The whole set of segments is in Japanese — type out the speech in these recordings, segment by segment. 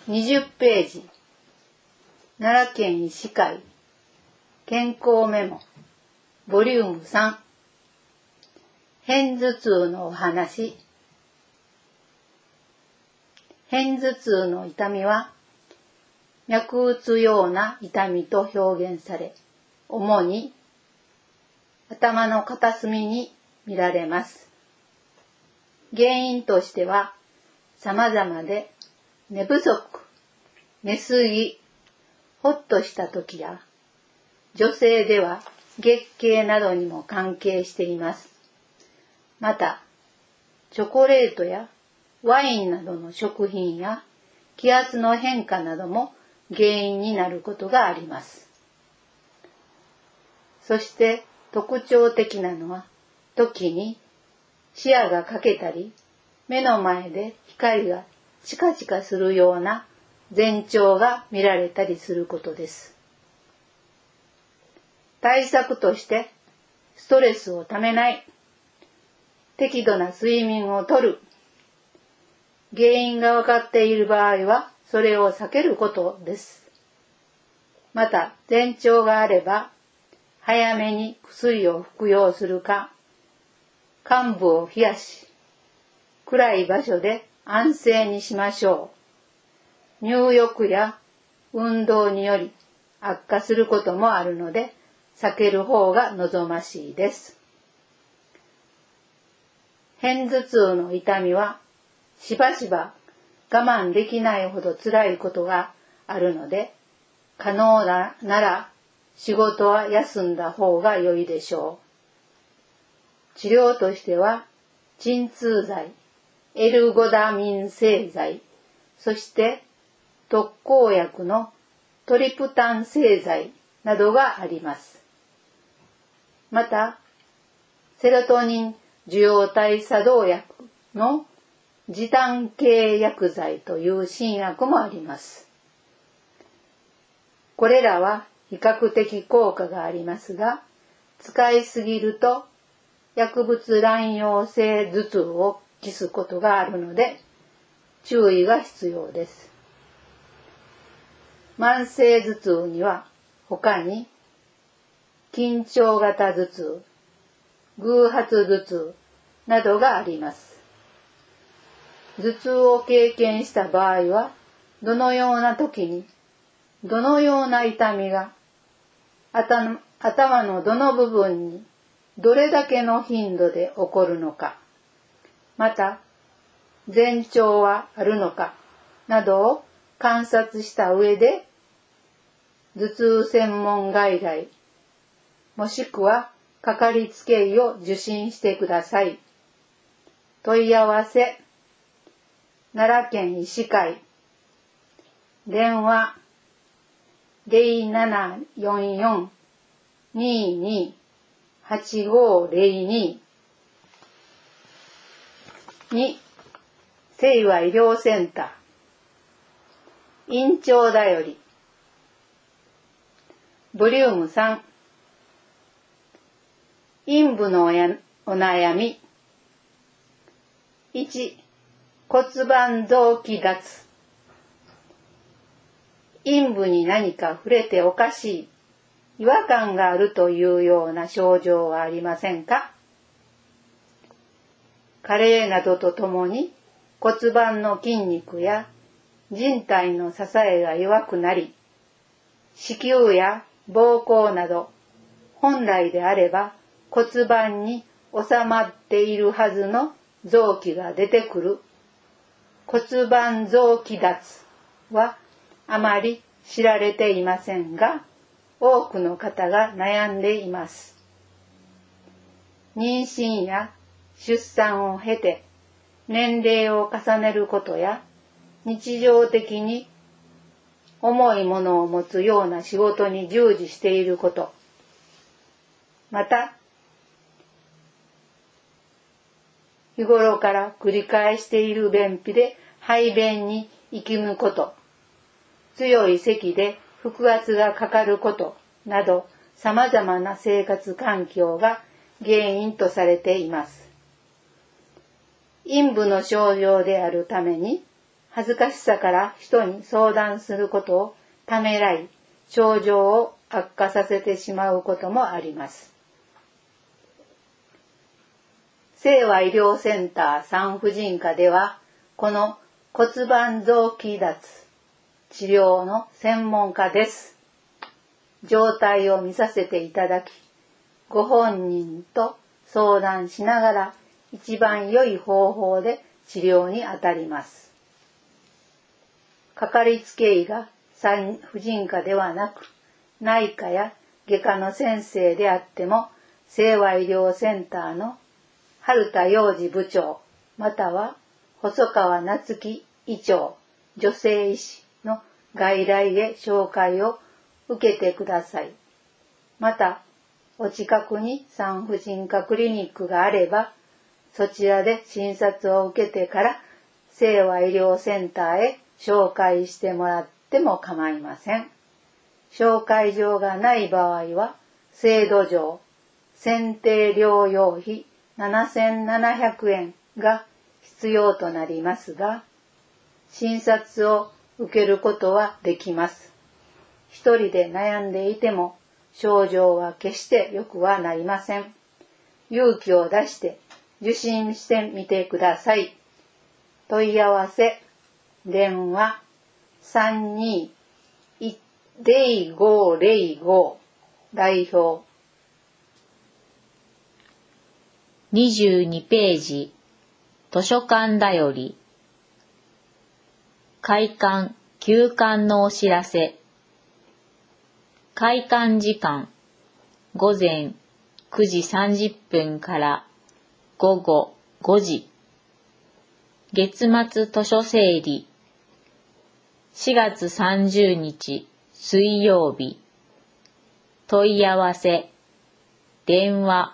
20ページ、奈良県医師会健康メモボリューム3、片頭痛のお話。片頭痛の痛みは脈打つような痛みと表現され、主に頭の片隅に見られます。原因としては様々で、寝不足、寝すぎ、ほっとした時や、女性では月経などにも関係しています。また、チョコレートやワインなどの食品や気圧の変化なども原因になることがあります。そして特徴的なのは、時に視野が欠けたり、目の前で光がチカチカするような前兆が見られたりすることです。対策として、ストレスをためない、適度な睡眠をとる、原因が分かっている場合はそれを避けることです。また前兆があれば早めに薬を服用するか、患部を冷やし暗い場所で安静にしましょう。入浴や運動により悪化することもあるので避ける方が望ましいです。片頭痛の痛みはしばしば我慢できないほど辛いことがあるので、可能なら仕事は休んだ方が良いでしょう。治療としては鎮痛剤、エルゴダミン製剤、そして特効薬のトリプタン製剤などがあります。また、セロトニン受容体作動薬の時短系薬剤という新薬もあります。これらは比較的効果がありますが、使いすぎると薬物乱用性頭痛を期すことがあるので注意が必要です。慢性頭痛には他に緊張型頭痛、偶発頭痛などがあります。頭痛を経験した場合は、どのような時に、どのような痛みが頭のどの部分にどれだけの頻度で起こるのか、また前兆はあるのかなどを観察した上で、頭痛専門外来、もしくはかかりつけ医を受診してください。問い合わせ、奈良県医師会、電話 0744-22-8502 2、清和医療センター、院長だより、ボリューム3、陰部のお悩み。1、骨盤臓器脱。陰部に何か触れておかしい、違和感があるというような症状はありませんか？加齢などとともに骨盤の筋肉や人体の支えが弱くなり、子宮や膀胱など本来であれば骨盤に収まっているはずの臓器が出てくる骨盤臓器脱はあまり知られていませんが、多くの方が悩んでいます。妊娠や出産を経て年齢を重ねることや、日常的に重いものを持つような仕事に従事していること、また日頃から繰り返している便秘で排便に息むこと、強い咳で腹圧がかかることなど、様々な生活環境が原因とされています。陰部の症状であるために、 恥ずかしさから人に相談することをためらい、症状を悪化させてしまうこともあります。聖和医療センター産婦人科では、この骨盤臓器脱治療の専門家です。状態を見させていただき、ご本人と相談しながら一番良い方法で治療にあたります。かかりつけ医が産婦人科ではなく、内科や外科の先生であっても、聖和医療センターの春田洋二部長、または細川夏樹医長、女性医師の外来へ紹介を受けてください。また、お近くに産婦人科クリニックがあれば、そちらで診察を受けてから聖和医療センターへ紹介してもらっても構いません。紹介状がない場合は、制度上、選定療養費7700円が必要となりますが、診察を受けることはできます。一人で悩んでいても、症状は決して良くはなりません。勇気を出して受診してみてください。問い合わせ、電話32-0505代表。 22ページ、図書館だより。開館・休館のお知らせ。開館時間、午前9時30分から午後5時。月末図書整理。4月30日水曜日。問い合わせ。電話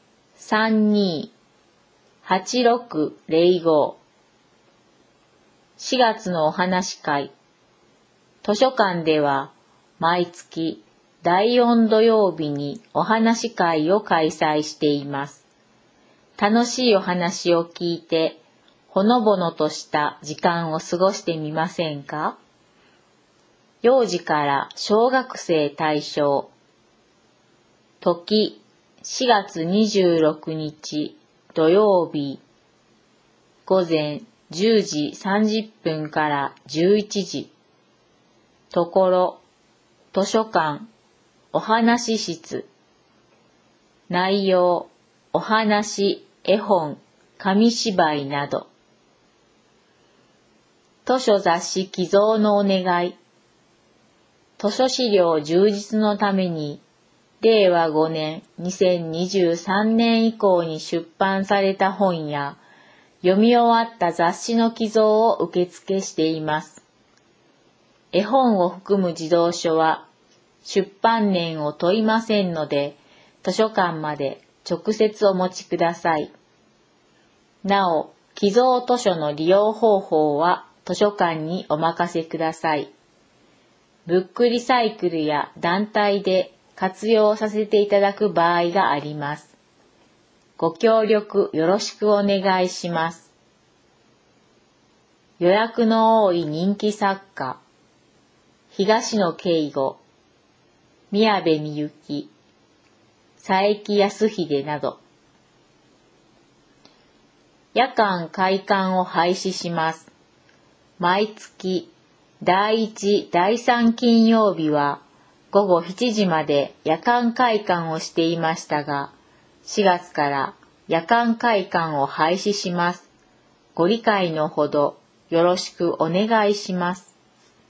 32-8605。4月のお話会。図書館では毎月第4土曜日にお話会を開催しています。楽しいお話を聞いて、ほのぼのとした時間を過ごしてみませんか？幼児から小学生対象。時、4月26日土曜日。午前10時30分から11時。ところ、図書館、お話室。内容、お話、絵本、紙芝居など。図書雑誌寄贈のお願い。図書資料充実のために、令和5年2023年以降に出版された本や、読み終わった雑誌の寄贈を受付しています。絵本を含む児童書は、出版年を問いませんので、図書館まで直接お持ちください。なお、寄贈図書の利用方法は図書館にお任せください。ブックリサイクルや団体で活用させていただく場合があります。ご協力よろしくお願いします。予約の多い人気作家、東野圭吾、宮部みゆき、佐伯康秀など。夜間開館を廃止します。毎月第1、第3金曜日は午後7時まで夜間開館をしていましたが、4月から夜間開館を廃止します。ご理解のほどよろしくお願いします。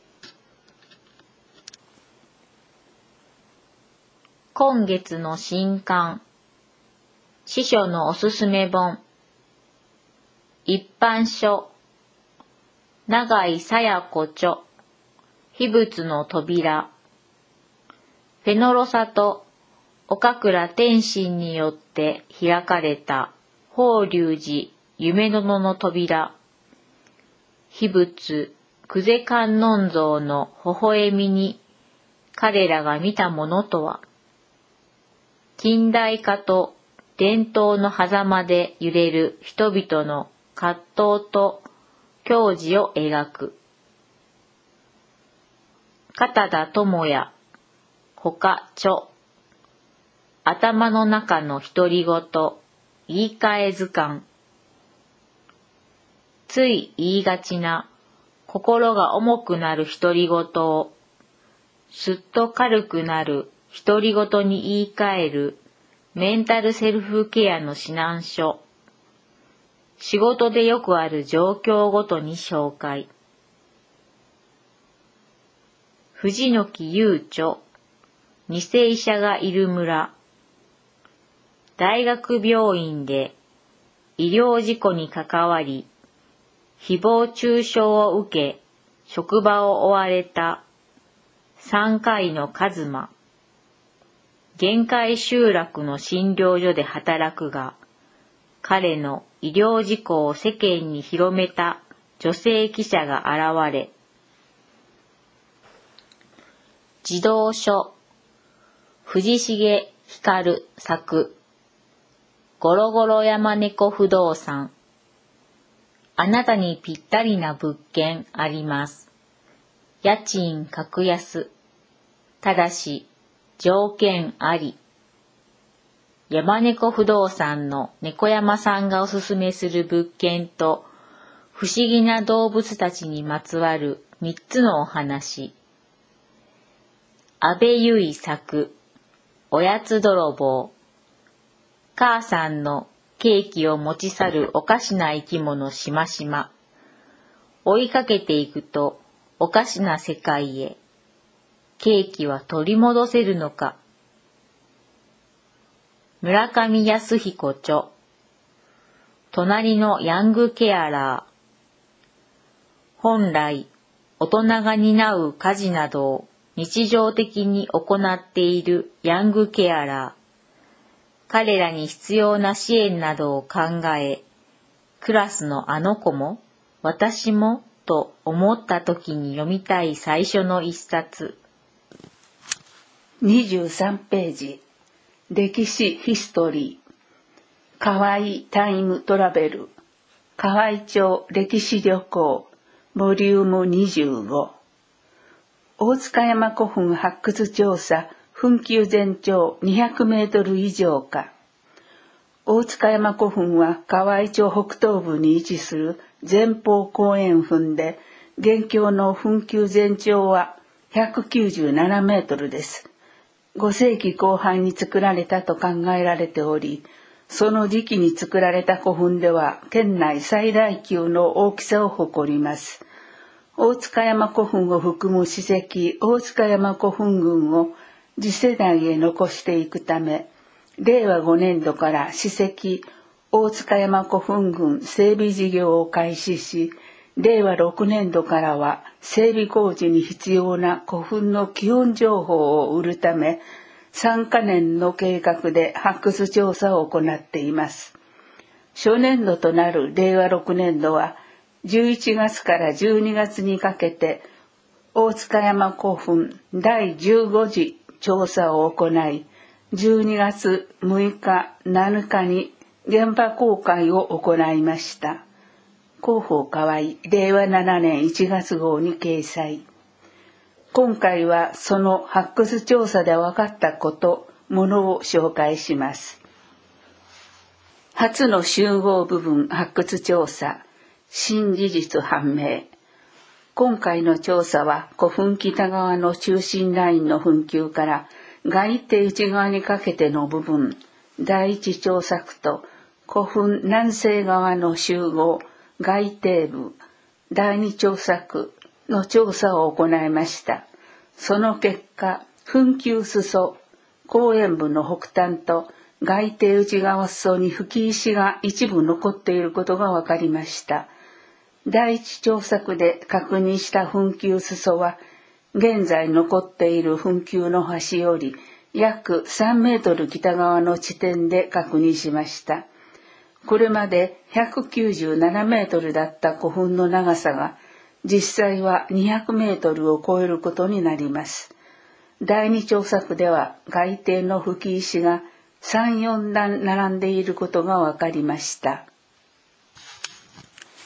今月の新刊、司書のおすすめ本、一般書、永井紗耶子著、秘仏の扉、フェノロサと岡倉天心によって開かれた法隆寺夢殿の扉、秘仏久世観音像の微笑みに彼らが見たものとは、近代化と伝統の狭間で揺れる人々の葛藤と矜持を描く。片田智也、他著。頭の中の独り言、言い換え図鑑。つい言いがちな、心が重くなる独り言を、すっと軽くなる独り言に言い換える、メンタルセルフケアの指南書。仕事でよくある状況ごとに紹介。藤木優著、偽医者がいる村。大学病院で医療事故に関わり、誹謗中傷を受け、職場を追われた産科医の一馬。限界集落の診療所で働くが、彼の医療事故を世間に広めた女性記者が現れ、児童書、藤重光作、ゴロゴロ山猫不動産。あなたにぴったりな物件あります。家賃格安。ただし、条件あり。山猫不動産の猫山さんがおすすめする物件と、不思議な動物たちにまつわる3つのお話。安倍由衣作、おやつ泥棒。母さんのケーキを持ち去るおかしな生き物しましま。追いかけていくとおかしな世界へ。ケーキは取り戻せるのか。村上康彦著。隣のヤングケアラー。本来、大人が担う家事などを日常的に行っているヤングケアラー。彼らに必要な支援などを考え、クラスのあの子も、私も、と思った時に読みたい最初の一冊。 23ページ、歴史ヒストリー。河合タイムトラベル。河合町歴史旅行。ボリューム25。大塚山古墳発掘調査。墳丘全長200メートル以上か。大塚山古墳は河合町北東部に位置する前方後円墳で、現況の墳丘全長は197メートルです。5世紀後半に作られたと考えられており、その時期に作られた古墳では県内最大級の大きさを誇ります。大塚山古墳を含む史跡大塚山古墳群を次世代へ残していくため、令和5年度から史跡大塚山古墳群整備事業を開始し、令和6年度からは整備工事に必要な古墳の基本情報を売るため、3カ年の計画で発掘調査を行っています。初年度となる令和6年度は、11月から12月にかけて、大塚山古墳第15次調査を行い、12月6日、7日に現場公開を行いました。広報河合令和7年1月号に掲載。今回はその発掘調査で分かったこと、ものを紹介します。初の集合部分発掘調査、新事実判明。今回の調査は古墳北側の中心ラインの墳丘から外邸内側にかけての部分、第一調査区と古墳南西側の集合、外邸部、第二調査区の調査を行いました。その結果、墳丘裾、後円部の北端と外邸内側裾に吹き石が一部残っていることが分かりました。第一調査区で確認した墳丘裾は、現在残っている墳丘の端より約3メートル北側の地点で確認しました。これまで197メートルだった古墳の長さが、実際は200メートルを超えることになります。第二調査区では外邸の吹き石が3、4段並んでいることが分かりました。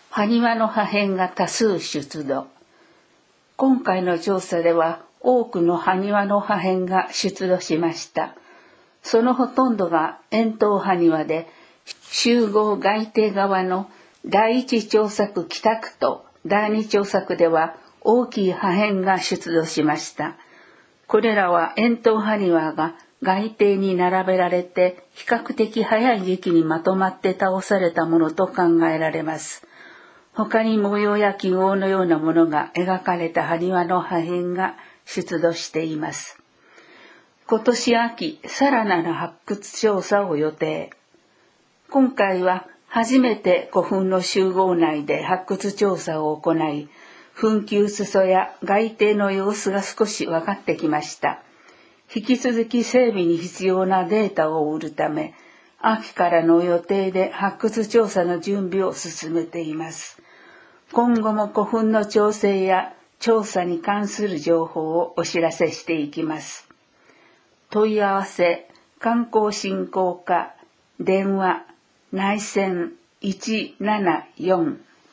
埴輪の破片が多数出土。今回の調査では多くの埴輪の破片が出土しました。そのほとんどが円筒埴輪で、集合外邸側の第一調索北区と第二調索では大きい破片が出土しました。これらは円筒埴輪が外邸に並べられて比較的早い時期にまとまって倒されたものと考えられます。他に模様や記号のようなものが描かれた埴輪の破片が出土しています。今年秋、さらなる発掘調査を予定。今回は初めて古墳の集合内で発掘調査を行い、墳丘裾や外邸の様子が少し分かってきました。引き続き整備に必要なデータを売るため、秋からの予定で発掘調査の準備を進めています。今後も古墳の調整や調査に関する情報をお知らせしていきます。問い合わせ、観光振興課、電話、内線174。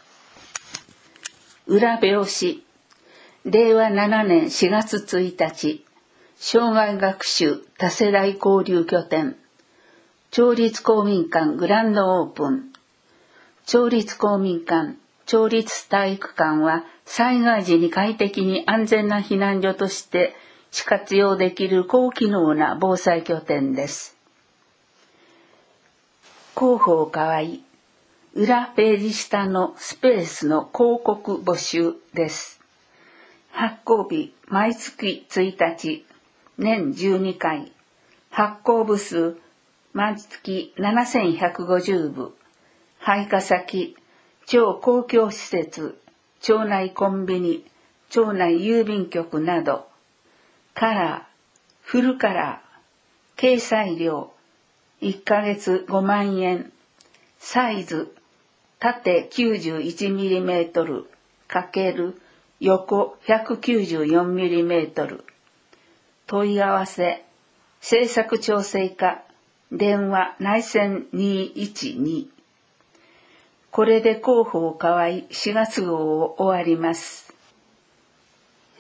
裏表紙、令和7年4月1日、生涯学習多世代交流拠点、町立公民館グランドオープン。町立公民館、町立体育館は災害時に快適に安全な避難所として活用できる高機能な防災拠点です。広報かわいい。裏ページ下のスペースの広告募集です。発行日毎月1日、年12回。発行部数毎月7150部。配下先、町公共施設、町内コンビニ、町内郵便局など。カラー、フルカラー、掲載料、1ヶ月5万円。サイズ、縦 91mm ×横 194mm。問い合わせ、制作調整課、電話内線212。これで広報かわい4月号を終わります。